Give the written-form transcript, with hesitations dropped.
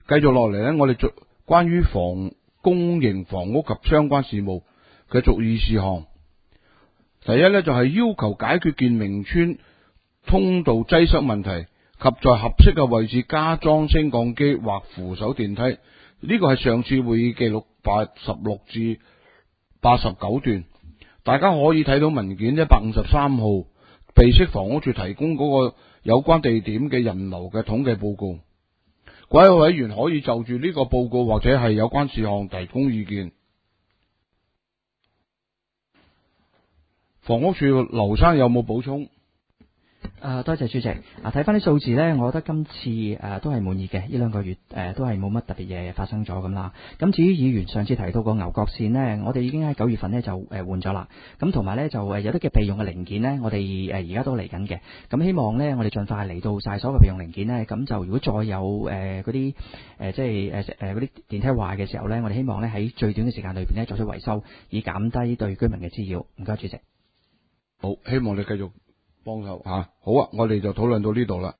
繼續落嚟呢，我哋做關於公營房屋及相關事務嘅注意事項。第一呢，就係要求解決健明邨通道擠塞問題，及在合適嘅位置加裝升降機或扶手電梯。呢個係上次會議記錄86至89段，大家可以睇到文件153號備悉房屋處提供嗰個有關地點嘅人流嘅統計報告。各位委員可以就住呢個報告或者係有關事項提供意見。房屋處劉生有冇補充？ 多謝主席。睇翻啲數字呢，我覺得今次都係滿意嘅。呢2個月都係冇乜特別嘢發生咗咁啦。咁至於議員上次提到個牛角線呢，我哋已經喺9月份呢就換咗啦。咁同埋呢，就有啲嘅備用嘅零件呢，我哋而家都嚟緊嘅。咁希望呢，我哋盡快嚟到晒所有嘅備用零件呢。咁就如果再有嗰啲即係嗰啲電梯壞嘅時候呢，我哋希望呢喺最短嘅時間裏邊呢作出維修，以減低對居民嘅滋擾。唔該，主席。 好，希望你繼續幫手吓。好啊，我哋就討論到呢度啦。